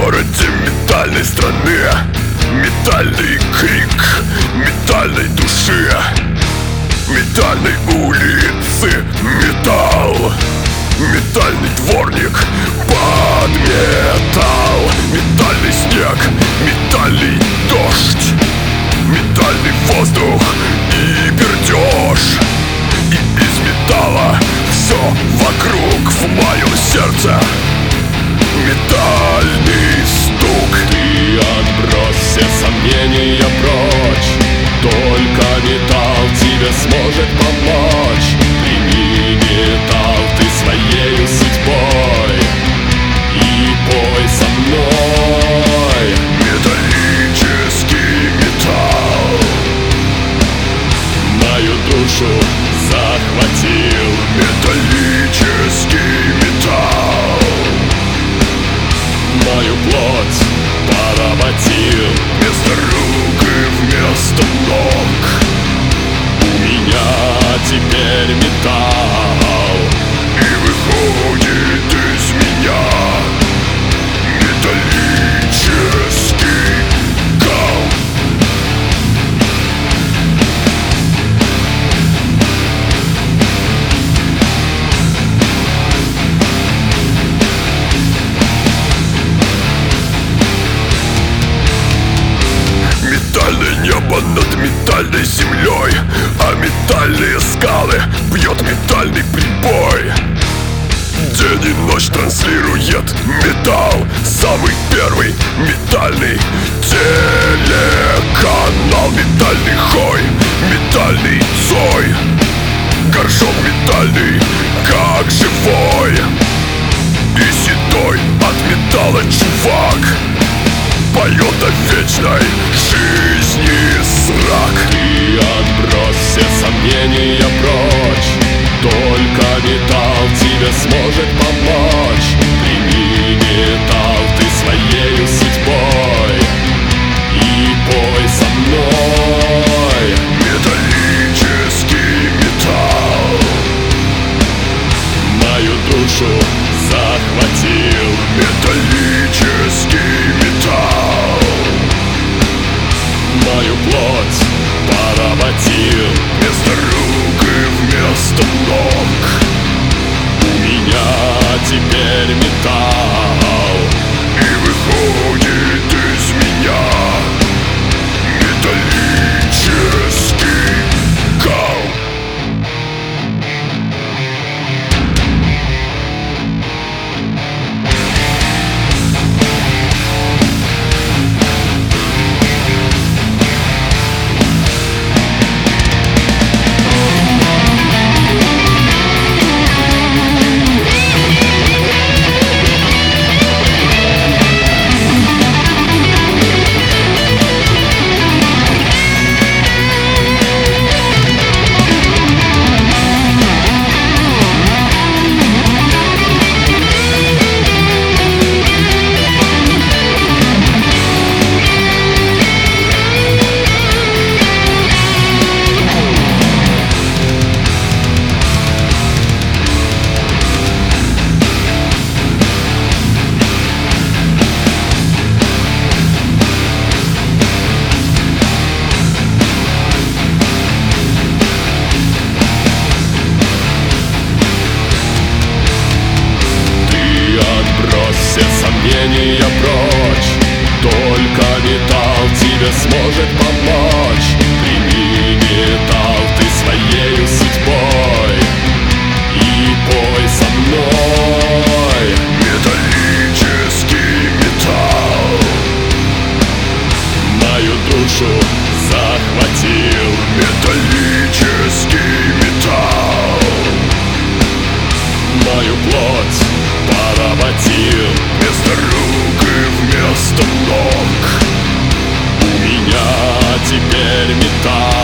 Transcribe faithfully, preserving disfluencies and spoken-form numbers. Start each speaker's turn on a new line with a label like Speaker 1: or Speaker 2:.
Speaker 1: городе метальной страны, метальный крик метальной души, метальной улицы металл, метальный дворник под металл, метальный снег, метальный дождь, метальный воздух и пердеж. И из металла все вокруг в моем сердце метальный стук.
Speaker 2: Ты отбрось все сомнения прочь, только металл тебе сможет помочь. Прими металл ты своею судьбой и пой со мной.
Speaker 1: Металлический металл
Speaker 2: Мою душу захватил.
Speaker 1: Металлический металл
Speaker 2: Мою плоть поработил.
Speaker 1: вместо рук и вместо ног
Speaker 2: У меня теперь металл,
Speaker 1: и выходит из меня металлический гал. Метальное небо над метальной землей, а метальные скалы бьет метальный прибой. День и ночь транслирует металл, самый первый метальный телеканал. Метальный хой, метальный цой, горшок метальный, как живой. И седой от металла чувак поет о вечной жизни срак.
Speaker 2: ты отбрось все сомнения прочь, только металл тебе сможет помочь. Прими металл ты своею судьбой и пой со мной.
Speaker 1: Металлический металл
Speaker 2: Мою душу захватил.
Speaker 1: Металлический металл
Speaker 2: Мою плоть поработил.
Speaker 1: вместо рук и вместо ног
Speaker 2: У меня теперь металл,
Speaker 1: и выходит из меня металлический гал.
Speaker 2: все сомнения прочь, только металл тебе сможет помочь. Прими металл ты своею судьбой и пой со мной.
Speaker 1: Металлический металл
Speaker 2: Мою душу захватил.
Speaker 1: Металлический металл
Speaker 2: Мою плоть поработил.
Speaker 1: вместо рук и вместо ног
Speaker 2: У меня теперь металл.